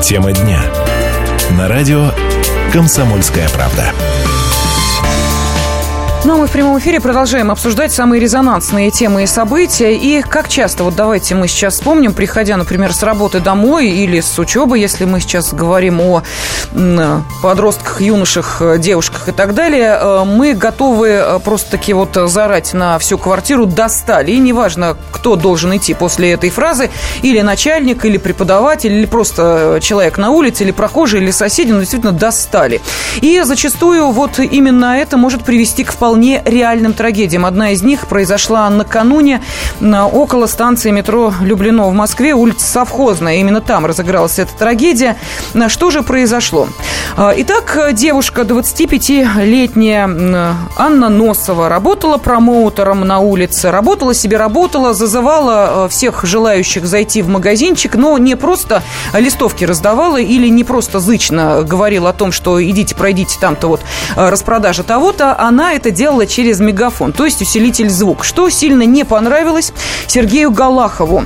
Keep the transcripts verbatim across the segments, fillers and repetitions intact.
Тема дня. На радио «Комсомольская правда». Ну, а мы в прямом эфире продолжаем обсуждать самые резонансные темы и события. И как часто, вот давайте мы сейчас вспомним, приходя, например, с работы домой или с учебы, если мы сейчас говорим о подростках, юношах, девушках и так далее, мы готовы просто-таки вот заорать на всю квартиру «достали». И неважно, кто должен идти после этой фразы, или начальник, или преподаватель, или просто человек на улице, или прохожий, или соседи, но действительно «достали». И зачастую вот именно это может привести к вполне реальным трагедиям. Одна из них произошла накануне около станции метро Люблино в Москве, улица Совхозная. Именно там разыгралась эта трагедия. Что же произошло? Итак, девушка, двадцатипятилетняя Анна Носова, работала промоутером на улице. Работала себе, работала, зазывала всех желающих зайти в магазинчик, но не просто листовки раздавала или не просто зычно говорила о том, что идите, пройдите, там-то вот распродажа того-то. Она это делала через мегафон, то есть усилитель звук, что сильно не понравилось Сергею Галахову.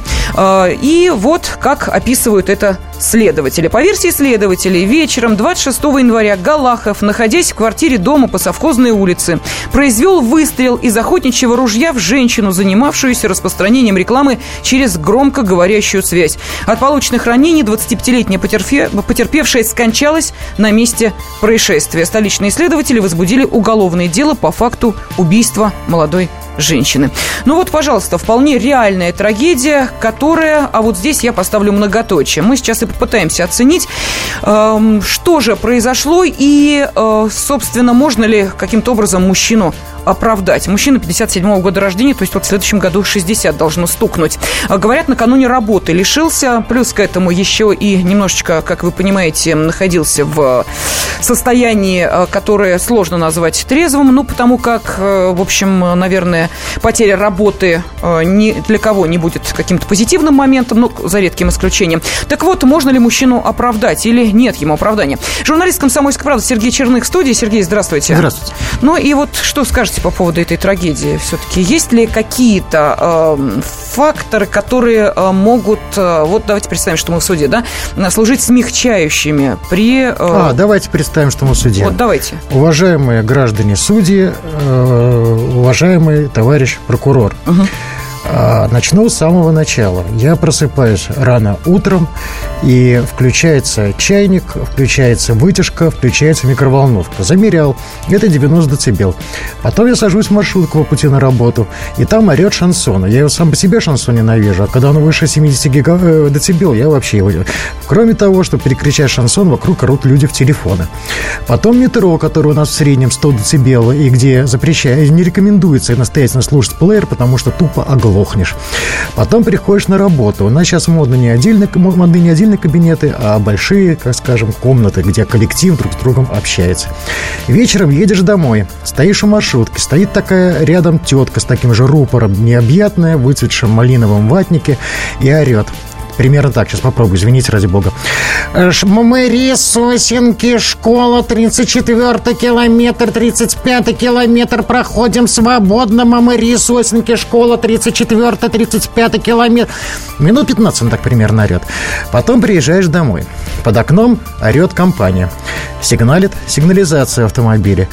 И вот как описывают это следователи. По версии следователей, вечером двадцать шестого января Галахов, находясь в квартире дома по Совхозной улице, произвел выстрел из охотничьего ружья в женщину, занимавшуюся распространением рекламы через громкоговорящую связь. От полученных ранений двадцатипятилетняя потерпе... потерпевшая скончалась на месте происшествия. Столичные следователи возбудили уголовное дело по факту убийства молодой женщины. Ну вот, пожалуйста, вполне реальная трагедия, которая... А вот здесь я поставлю многоточие. Мы сейчас и попытаемся оценить, э, что же произошло и, э, собственно, можно ли каким-то образом мужчину оправдать. Мужчина пятьдесят седьмого года рождения, то есть вот в следующем году шестьдесят должно стукнуть. Говорят, накануне работы лишился, плюс к этому еще и немножечко, как вы понимаете, находился в состоянии, которое сложно назвать трезвым, ну, потому как, в общем, наверное, потеря работы ни для кого не будет каким-то позитивным моментом, ну, за редким исключением. Так вот, можно ли мужчину оправдать или нет ему оправдания? Журналист «Комсомольской правды» Сергей Черных в студии. Сергей, здравствуйте. Здравствуйте. Ну и вот что скажете по поводу этой трагедии? Все-таки есть ли какие-то э, факторы, которые э, могут, э, вот давайте представим, что мы в суде, да, служить смягчающими при... Э... А, давайте представим, что мы в суде. Вот, давайте. Уважаемые граждане судьи, э, уважаемый товарищ прокурор. Угу. Начну с самого начала. Я просыпаюсь рано утром, и включается чайник, включается вытяжка, включается микроволновка. Замерял. Это девяносто децибел. Потом я сажусь в маршрутку по пути на работу, и там орет шансон. Я его сам по себе шансон ненавижу, а когда он выше семьдесят децибел, я вообще его... Кроме того, чтобы перекричать шансон, вокруг орут люди в телефоны. Потом метро, которое у нас в среднем сто децибел, и где запрещается, не рекомендуется настоятельно слушать плеер, потому что тупо оглохнешь. Потом приходишь на работу. У нас сейчас модны не отдельные, модны не отдельные кабинеты, а большие, как скажем, комнаты, где коллектив друг с другом общается. Вечером едешь домой, стоишь у маршрутки, стоит такая рядом тетка с таким же рупором, необъятная, в выцветшем малиновом ватнике, и орет. Примерно так. Сейчас попробую, извините, ради бога. Мамыри, сосенки, школа, тридцать четвёртый километр, тридцать пятый километр, проходим свободно. Мамыри, сосенки, школа, тридцать четвёртый, тридцать пятый километр. Минут пятнадцать он так примерно орет. Потом приезжаешь домой. Под окном орет компания. Сигналит сигнализация автомобиля.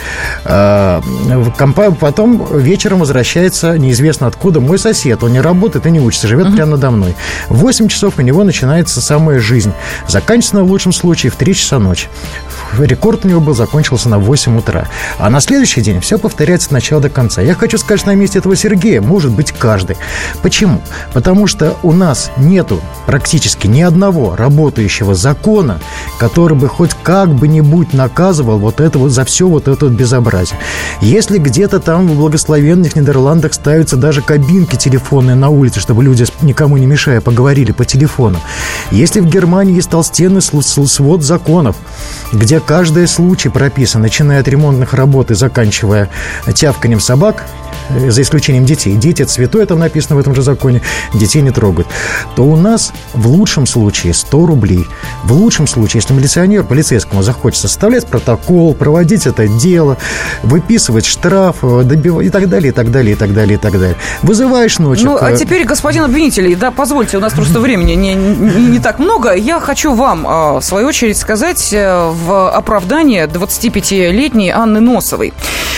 Потом вечером возвращается неизвестно откуда мой сосед. Он не работает и не учится, живет uh-huh. прямо надо мной. В восемь часов у него начинается самая жизнь. Заканчивается в лучшем случае в три часа ночи. Рекорд у него был, закончился на восемь утра. А на следующий день все повторяется с начала до конца. Я хочу сказать, что на месте этого Сергея может быть каждый. Почему? Потому что у нас нету практически ни одного работающего закона, который бы хоть как бы нибудь наказывал вот это вот за все вот это вот безобразие. Если где-то там в благословенных Нидерландах ставятся даже кабинки телефонные на улице, чтобы люди, никому не мешая, поговорили по телефону. Если в Германии есть толстенный свод законов, где каждый случай прописан, начиная от ремонтных работ и заканчивая тявканьем собак, за исключением детей, дети – это святое, там написано в этом же законе, детей не трогают, то у нас в лучшем случае сто рублей. В лучшем случае, если милиционер полицейскому захочется составлять протокол, проводить это дело, выписывать штраф, добивать и так далее, и так далее, и так далее, и так далее. Вызываешь ночью. Ну, а теперь, господин обвинитель, да, позвольте, у нас просто времени не, не, не так много. Я хочу вам, в свою очередь, сказать в оправдание двадцатипятилетней Анны Носовой.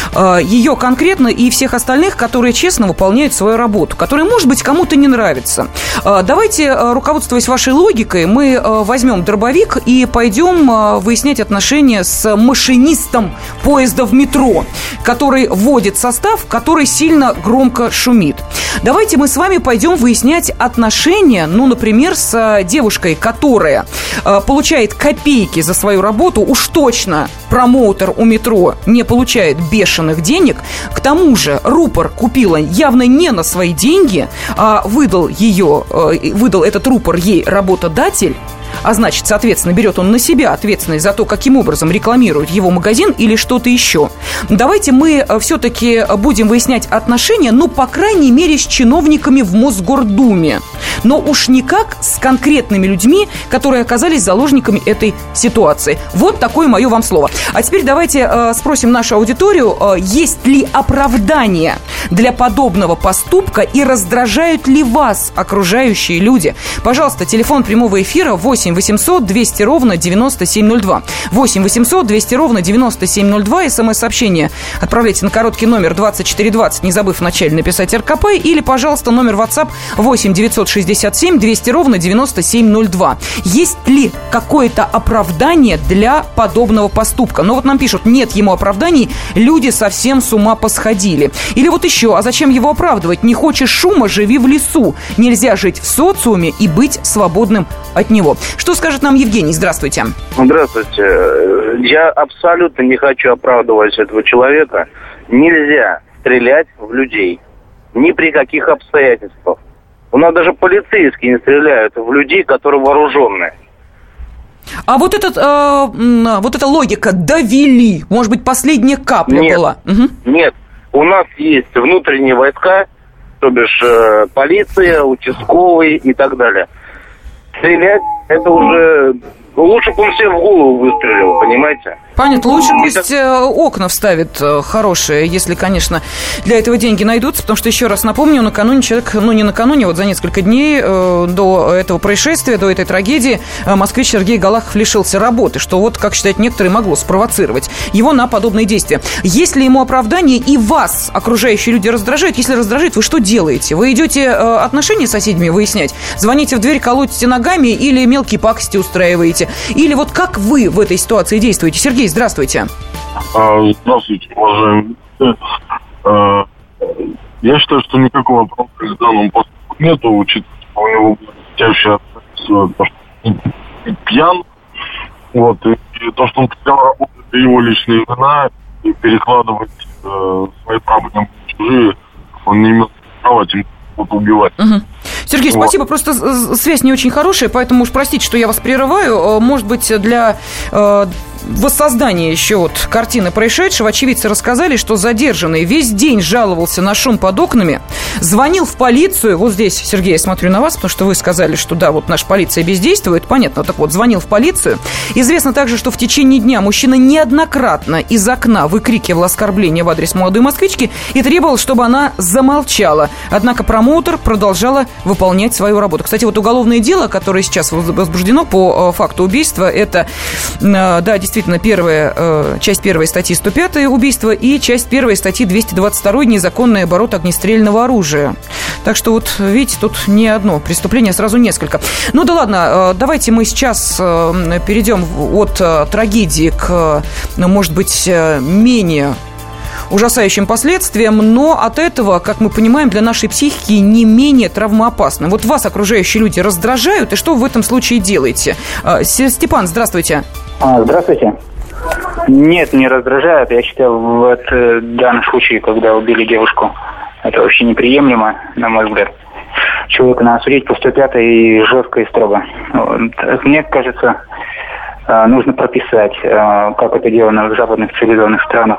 Ее конкретно и всех остальных, которые честно выполняют свою работу, которая, может быть, кому-то не нравится. Давайте, руководствуясь вашей логикой, мы возьмем дробовик и пойдем выяснять отношения с машинистом поезда в метро, который вводит состав, который сильно громко шумит. Давайте мы с вами пойдем выяснять отношения, ну, например, с девушкой, которая получает копейки за свою работу, уж точно промоутер у метро не получает бешеных денег. К тому же рупор купила явно не на свои деньги, а выдал ее, выдал этот рупор ей работодатель. А значит, соответственно, берет он на себя ответственность за то, каким образом рекламирует его магазин или что-то еще. Давайте мы все-таки будем выяснять отношения, ну, по крайней мере, с чиновниками в Мосгордуме. Но уж никак с конкретными людьми, которые оказались заложниками этой ситуации. Вот такое мое вам слово. А теперь давайте э, спросим нашу аудиторию, э, есть ли оправдание для подобного поступка и раздражают ли вас окружающие люди? Пожалуйста, телефон прямого эфира восемь восемьсот двести ровно девяносто семь ноль два. восемь восемьсот двести ровно девяносто семь ноль два. СМС-сообщение отправляйте на короткий номер двадцать четыре двадцать, не забыв вначале написать эр ка пэ. Или, пожалуйста, номер WhatsApp восемь девятьсот шестьдесят семь двести ровно девяносто семь ноль два. Есть ли какое-то оправдание для подобного поступка? Ну вот нам пишут, нет ему оправданий, люди совсем с ума посходили. Или вот еще, а зачем его оправдывать? Не хочешь шума, живи в лесу. Нельзя жить в социуме и быть свободным от него. Что скажет нам Евгений? Здравствуйте. Здравствуйте. Я абсолютно не хочу оправдывать этого человека. Нельзя стрелять в людей. Ни при каких обстоятельствах. У нас даже полицейские не стреляют в людей, которые вооруженные. А вот, этот, э, вот эта логика довели. Может быть, последняя капля нет, была? Угу. Нет. У нас есть внутренние войска, то бишь э, полиция, участковые и так далее. Стрелять это уже... Лучше бы он себе в голову выстрелил, понимаете? Понятно. Лучше пусть окна вставит хорошие, если, конечно, для этого деньги найдутся. Потому что, еще раз напомню, накануне человек, ну не накануне, вот за несколько дней э, до этого происшествия, до этой трагедии, э, москвич Сергей Галахов лишился работы, что вот, как считают некоторые, могло спровоцировать его на подобные действия. Есть ли ему оправдание и вас окружающие люди раздражают? Если раздражает, вы что делаете? Вы идете э, отношения с соседями выяснять? Звоните в дверь, колотите ногами или мелкие пакости устраиваете? Или вот как вы в этой ситуации действуете? Сергей, здравствуйте. Здравствуйте, уважаемый. Я считаю, что никакого оправдания данному поступку нету, учитывая, что у него тягчайшее то, что он пьян. Вот, и, и то, что он потерял работу, это его личная вина, и перекладывать э, свои проблемы в чужие, он не имеет права этим убивать. Угу. Сергей, вот. Спасибо. Просто связь не очень хорошая, поэтому уж простите, что я вас прерываю. Может быть, для э, воссоздания еще вот картины происшедшего очевидцы рассказали, что задержанный весь день жаловался на шум под окнами, звонил в полицию. Вот здесь, Сергей, я смотрю на вас, потому что вы сказали, что да, вот наша полиция бездействует. Понятно. Так вот, звонил в полицию. Известно также, что в течение дня мужчина неоднократно из окна выкрикивал оскорбления в адрес молодой москвички и требовал, чтобы она замолчала. Однако промоутер продолжала выполнять свою работу. Кстати, вот уголовное дело, которое сейчас возбуждено по факту убийства, это, да, действительно, первая, часть первой статьи сто пятая убийство и часть первой статьи двести двадцать два незаконный оборот огнестрельного оружия. Так что вот, видите, тут не одно преступление, сразу несколько. Ну да ладно, давайте мы сейчас перейдем от трагедии к, может быть, менее ужасающим последствиям, но от этого, как мы понимаем, для нашей психики не менее травмоопасно. Вот вас окружающие люди раздражают, и что вы в этом случае делаете? Степан, здравствуйте. А, здравствуйте. Нет, не раздражает. Я считаю, в данном случае, когда убили девушку, это вообще неприемлемо, на мой взгляд. Человека надо судить по сто пятой и жестко, и строго. Мне кажется, нужно прописать, как это делано в западных цивилизованных странах,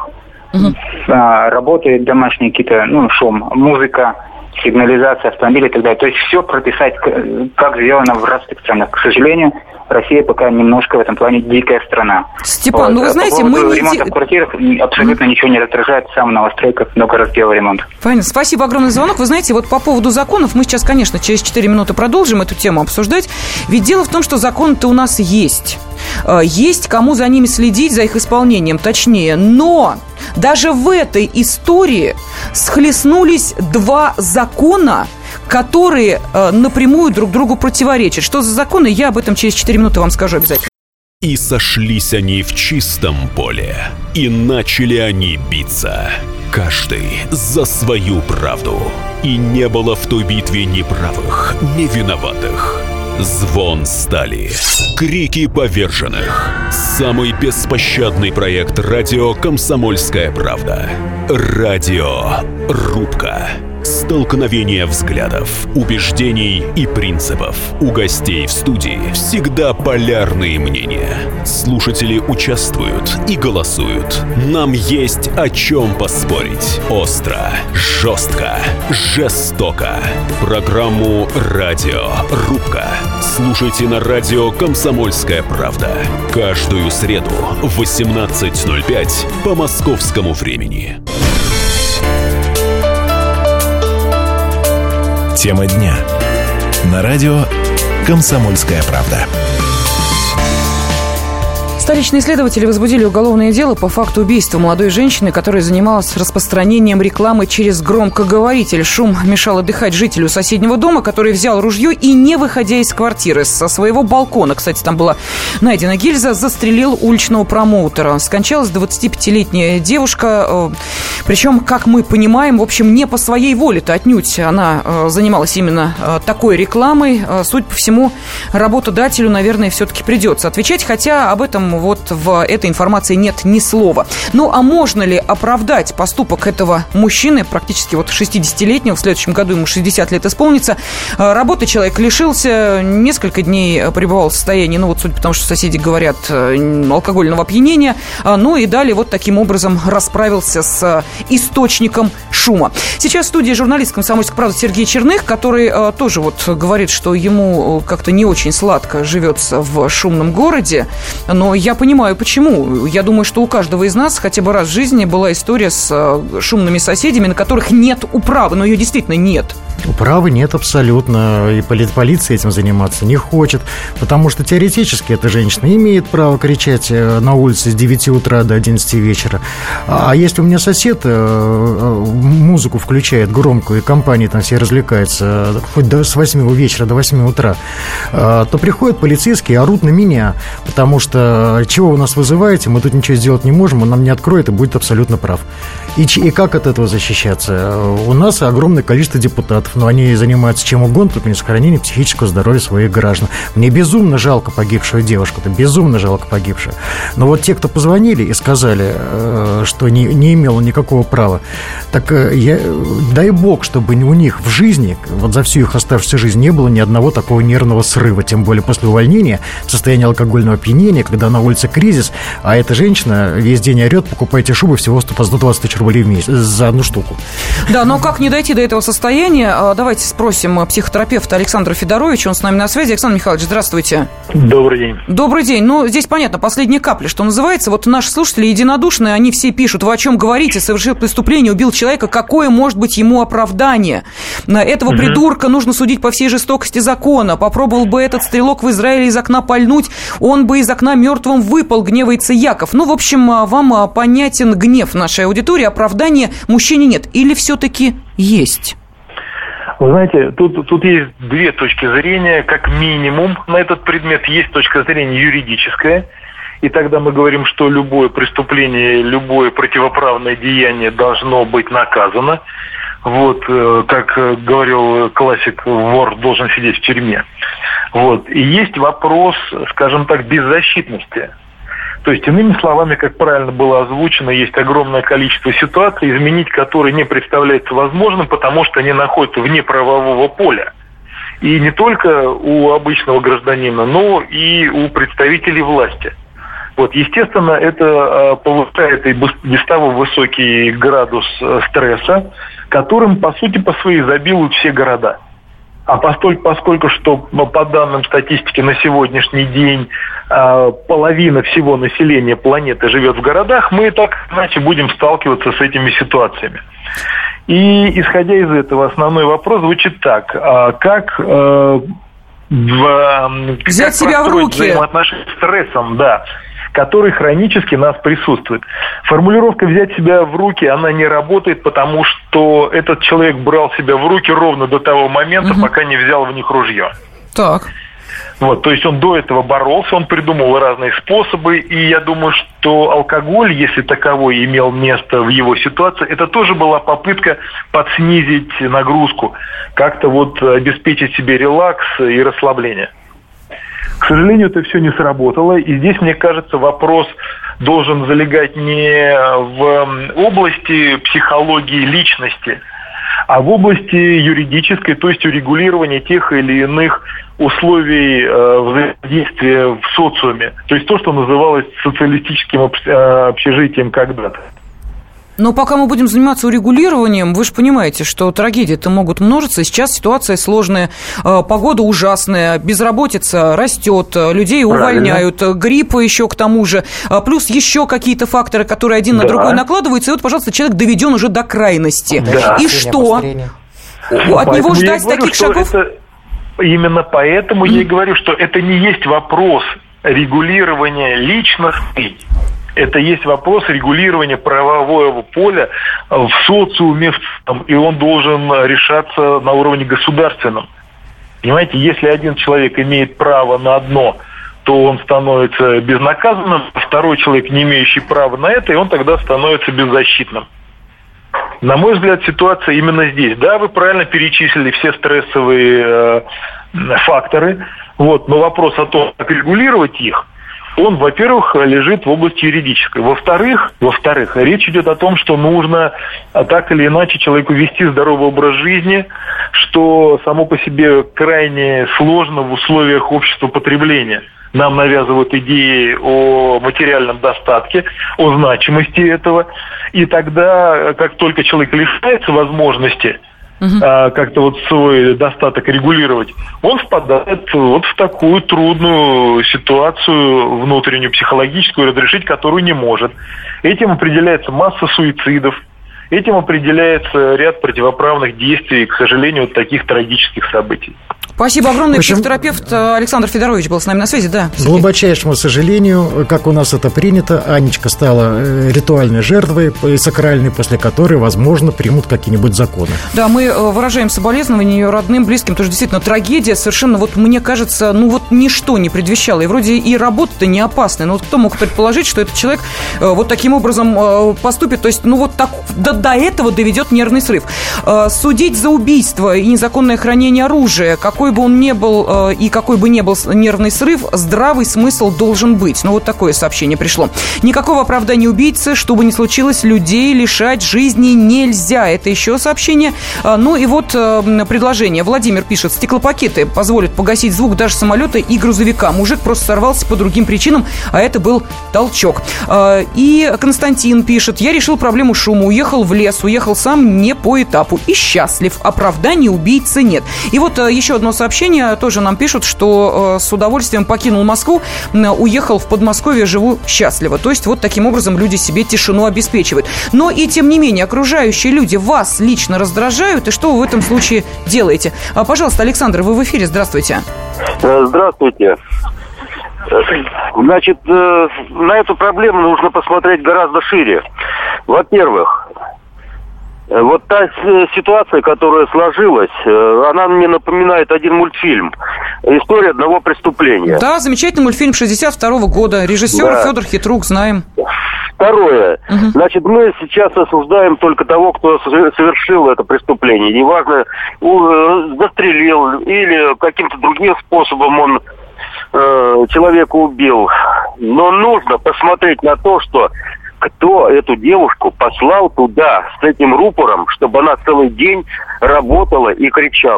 угу. а, работает домашние какие-то, ну, шум, музыка, сигнализация автомобиля и так далее. То есть все прописать, как сделано в развитых странах. К сожалению, Россия пока немножко в этом плане дикая страна. Степан, вот. ну вы знаете, По мы не... ремонта в квартирах абсолютно mm-hmm. ничего не раздражает. Сам в новостройках много раз делал ремонт. Понятно. Спасибо огромное за звонок. Вы знаете, вот по поводу законов, мы сейчас, конечно, через четыре минуты продолжим эту тему обсуждать. Ведь дело в том, что законы-то у нас есть. Есть кому за ними следить, за их исполнением, точнее. Но даже в этой истории схлестнулись два закона, которые э, напрямую друг другу противоречат. Что за законы, я об этом через четыре минуты вам скажу обязательно. И сошлись они в чистом поле, и начали они биться, каждый за свою правду. И не было в той битве ни правых, ни виноватых. Звон стали, крики поверженных. Самый беспощадный проект радио «Комсомольская правда». Радиорубка. Столкновение взглядов, убеждений и принципов. У гостей в студии всегда полярные мнения. Слушатели участвуют и голосуют. Нам есть о чем поспорить. Остро, жестко, жестоко. Программу «Радиорубка» слушайте на радио «Комсомольская правда». Каждую среду в восемнадцать ноль пять по московскому времени. Тема дня. На радио «Комсомольская правда». Столичные следователи возбудили уголовное дело по факту убийства молодой женщины, которая занималась распространением рекламы через громкоговоритель. Шум мешал отдыхать жителю соседнего дома, который взял ружье и, не выходя из квартиры, со своего балкона, кстати, там была найдена гильза, застрелил уличного промоутера. Скончалась двадцатипятилетняя девушка, причем, как мы понимаем, в общем, не по своей воле-то отнюдь. Она занималась именно такой рекламой. Судя по всему, работодателю, наверное, все-таки придется отвечать, хотя об этом вот в этой информации нет ни слова. Ну, а можно ли оправдать поступок этого мужчины, практически вот шестидесятилетнего, в следующем году ему шестьдесят лет исполнится. Работы человек лишился, несколько дней пребывал в состоянии, ну вот судя по тому, что соседи говорят, алкогольного опьянения, ну и далее вот таким образом расправился с источником шума. Сейчас в студии журналист «Комсомольской правды» Сергей Черных, который тоже вот говорит, что ему как-то не очень сладко живется в шумном городе, но я понимаю, почему. Я думаю, что у каждого из нас хотя бы раз в жизни была история с шумными соседями, на которых нет управы, но ее действительно нет. Управы нет абсолютно, и полиция этим заниматься не хочет, потому что теоретически эта женщина имеет право кричать на улице с девяти утра до одиннадцати вечера. А если у меня сосед музыку включает громкую, и компания там все развлекается хоть до, с восьми вечера до восьми утра, то приходят полицейские и орут на меня, потому что чего вы нас вызываете, мы тут ничего сделать не можем, он нам не откроет и будет абсолютно прав. И, и как от этого защищаться? У нас огромное количество депутатов, но они занимаются чем угодно, только не сохранением психического здоровья своих граждан. Мне безумно жалко погибшую девушку, это безумно жалко погибшую. Но вот те, кто позвонили и сказали, что не, не имела никакого права, так я, дай бог, чтобы у них в жизни, вот за всю их оставшуюся жизнь, не было ни одного такого нервного срыва, тем более после увольнения, в состоянии алкогольного опьянения, когда на улице кризис, а эта женщина весь день орет, покупайте шубы всего по сто двадцать тысяч рублей в месяц за одну штуку. Да, но как не дойти до этого состояния? Давайте спросим психотерапевта Александра Федоровича, он с нами на связи. Александр Михайлович, здравствуйте. Добрый день. Добрый день. Ну, здесь понятно, последняя капля, что называется. Вот наши слушатели единодушные, они все пишут, вы о чем говорите, совершил преступление, убил человека, какое может быть ему оправдание? Этого угу. придурка нужно судить по всей жестокости закона. Попробовал бы этот стрелок в Израиле из окна пальнуть, он бы из окна мертвым выпал, гневается Яков. Ну, в общем, вам понятен гнев нашей аудитории, оправдания мужчине нет. Или все-таки есть? Вы знаете, тут, тут есть две точки зрения, как минимум на этот предмет. Есть точка зрения юридическая, и тогда мы говорим, что любое преступление, любое противоправное деяние должно быть наказано. Вот, как говорил классик, вор должен сидеть в тюрьме. Вот. И есть вопрос, скажем так, беззащитности. То есть, иными словами, как правильно было озвучено, есть огромное количество ситуаций, изменить которые не представляется возможным, потому что они находятся вне правового поля. И не только у обычного гражданина, но и у представителей власти. Вот, естественно, это повышает и без того высокий градус стресса, которым, по сути, по своей изобилуют все города. А поскольку, поскольку что по данным статистики на сегодняшний день э, половина всего населения планеты живет в городах, мы так иначе будем сталкиваться с этими ситуациями. И исходя из этого, основной вопрос звучит так: а как, э, в, взять как себя в руки взаимоотношения с стрессом, да, который хронически нас присутствует. Формулировка «взять себя в руки», она не работает, потому что этот человек брал себя в руки ровно до того момента, угу. пока не взял в них ружье. Так. Вот, то есть он до этого боролся, он придумал разные способы, и я думаю, что алкоголь, если таковой имел место в его ситуации, это тоже была попытка подснизить нагрузку, как-то вот обеспечить себе релакс и расслабление. К сожалению, это все не сработало, и здесь, мне кажется, вопрос должен залегать не в области психологии личности, а в области юридической, то есть урегулирования тех или иных условий э, взаимодействия в социуме. То есть то, что называлось социалистическим общежитием когда-то. Но пока мы будем заниматься урегулированием, вы же понимаете, что трагедии-то могут множиться. Сейчас ситуация сложная, погода ужасная, безработица растет, людей увольняют, правильно. Грипп еще к тому же, плюс еще какие-то факторы, которые один да. на другой накладываются. И вот, пожалуйста, человек доведен уже до крайности. Да. И что? От Поэтому него ждать говорю, таких шагов? Это, именно поэтому mm. я и говорю, что это не есть вопрос регулирования личностей. Это есть вопрос регулирования правового поля в социуме, и он должен решаться на уровне государственном. Понимаете, если один человек имеет право на одно, то он становится безнаказанным, а второй человек, не имеющий права на это, и он тогда становится беззащитным. На мой взгляд, ситуация именно здесь. Да, вы правильно перечислили все стрессовые э, факторы, вот, но вопрос о том, как регулировать их, он, во-первых, лежит в области юридической. Во-вторых, во-вторых, речь идет о том, что нужно так или иначе человеку вести здоровый образ жизни, что само по себе крайне сложно в условиях общества потребления. Нам навязывают идеи о материальном достатке, о значимости этого. И тогда, как только человек лишается возможности Uh-huh. а, как-то вот свой достаток регулировать, он впадает вот в такую трудную ситуацию внутреннюю, психологическую, разрешить которую не может. Этим определяется масса суицидов, этим определяется ряд противоправных действий, к сожалению, вот таких трагических событий. Спасибо огромное. Психотерапевт Александр Федорович был с нами на связи. Да, к глубочайшему сожалению, как у нас это принято, Анечка стала ритуальной жертвой, сакральной, после которой, возможно, примут какие-нибудь законы. Да, мы выражаем соболезнования ее родным, близким. Тоже действительно трагедия. Совершенно, вот мне кажется, ну вот ничто не предвещало. И вроде и работа-то не опасная. Но вот кто мог предположить, что этот человек вот таким образом поступит? То есть, ну вот так до, до этого доведет нервный срыв. Судить за убийство и незаконное хранение оружия, какой бы он ни был и какой бы ни был нервный срыв, здравый смысл должен быть. Ну, вот такое сообщение пришло. Никакого оправдания убийцы, что бы ни случилось, людей лишать жизни нельзя. Это еще сообщение. Ну, и вот предложение. Владимир пишет: стеклопакеты позволят погасить звук даже самолета и грузовика. Мужик просто сорвался по другим причинам, а это был толчок. И Константин пишет: я решил проблему шума, уехал в лес, уехал сам не по этапу и счастлив. Оправданий убийцы нет. И вот еще одно сообщение, тоже нам пишут, что э, с удовольствием покинул Москву, э, уехал в Подмосковье, живу счастливо. То есть вот таким образом люди себе тишину обеспечивают. Но и тем не менее, окружающие люди вас лично раздражают, и что вы в этом случае делаете? А, пожалуйста, Александр, вы в эфире, здравствуйте. Здравствуйте. Значит, э, на эту проблему нужно посмотреть гораздо шире. Во-первых, вот та ситуация, которая сложилась, она мне напоминает один мультфильм «История одного преступления». Да, замечательный мультфильм шестьдесят второго года. Режиссер да. Федор Хитрук, знаем. Второе. Угу. Значит, мы сейчас осуждаем только того, кто совершил это преступление. Неважно, застрелил или каким-то другим способом он э, человека убил. Но нужно посмотреть на то, что кто эту девушку послал туда с этим рупором, чтобы она целый день работала и кричала.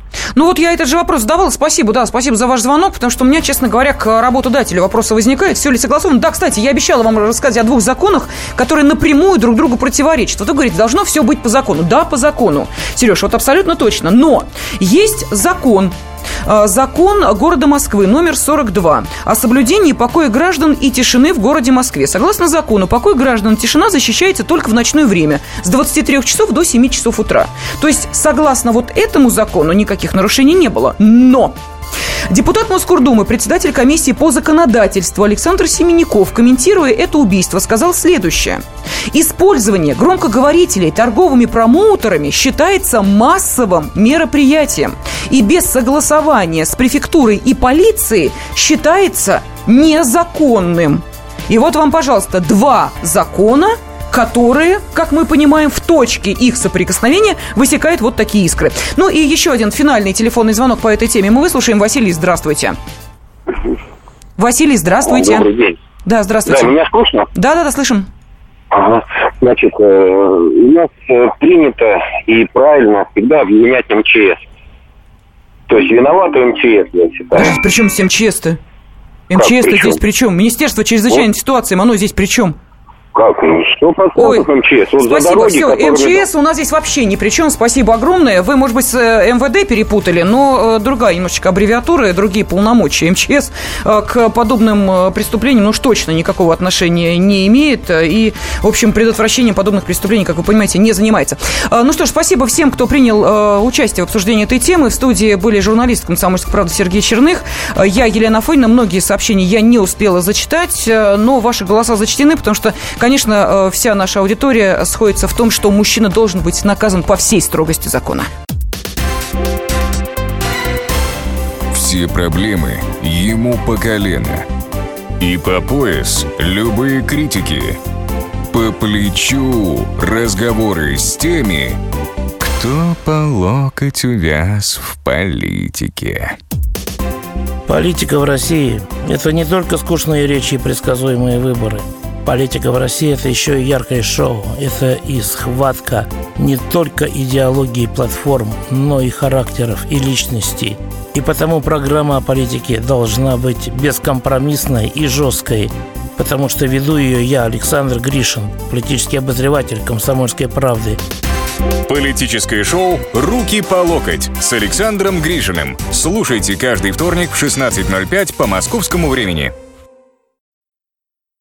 Ну вот я этот же вопрос задавала. Спасибо, да, спасибо за ваш звонок, потому что у меня, честно говоря, к работодателю вопросы возникают. Все ли согласовано? Да, кстати, я обещала вам рассказать о двух законах, которые напрямую друг другу противоречат. Вот вы говорите, должно все быть по закону. Да, по закону. Сереж, вот абсолютно точно. Но есть закон. Закон города Москвы номер сорок два о соблюдении покоя граждан и тишины в городе Москве. Согласно закону, покой граждан и тишина защищается только в ночное время с двадцати трёх часов до семи часов утра. То есть, согласно вот этому закону, никаких нарушений не было. Но депутат Москордумы, председатель комиссии по законодательству Александр Семеняков, комментируя это убийство, сказал следующее. Использование громкоговорителей торговыми промоутерами считается массовым мероприятием и без согласования с префектурой и полицией считается незаконным. И вот вам, пожалуйста, два закона, которые, как мы понимаем, в точке их соприкосновения высекают вот такие искры. Ну и еще один финальный телефонный звонок по этой теме. Мы выслушаем. Василий, здравствуйте. Василий, здравствуйте. Добрый день. Да, здравствуйте. Да, меня слышно? Да, да, да, слышим. Ага. Значит, э, у нас э, принято и правильно всегда обвинять эм че эс. То есть виноваты эм че эс, я считаю. Подождите, при чем здесь эм че эс-то? эм че эс-то здесь при чем? Министерство чрезвычайной вот. ситуации, оно здесь при чем? Как? сто процентов эм че эс. Вот спасибо, дороги, все, которыми... эм че эс у нас здесь вообще ни при чем, спасибо огромное. Вы, может быть, с эм вэ дэ перепутали, но э, другая немножечко аббревиатура, другие полномочия. эм че эс э, к подобным э, преступлениям, ну уж точно никакого отношения не имеет. И, в общем, предотвращением подобных преступлений, как вы понимаете, не занимается. Э, ну что ж, спасибо всем, кто принял э, участие в обсуждении этой темы. В студии были журналист «Комсомольской правды» Сергей Черных. Э, я, Елена Афонина. Многие сообщения я не успела зачитать, э, но ваши голоса зачтены, потому что, конечно, э, вся наша аудитория сходится в том, что мужчина должен быть наказан по всей строгости закона. Все проблемы ему по колено. И по пояс любые критики. По плечу разговоры с теми, кто по локоть увяз в политике. Политика в России – это не только скучные речи и предсказуемые выборы. Политика в России – это еще и яркое шоу. Это и схватка не только идеологии платформ, но и характеров и личностей. И потому программа о политике должна быть бескомпромиссной и жесткой, потому что веду ее я, Александр Гришин, политический обозреватель «Комсомольской правды». Политическое шоу «Руки по локоть» с Александром Гришиным. Слушайте каждый вторник в шестнадцать ноль пять по московскому времени.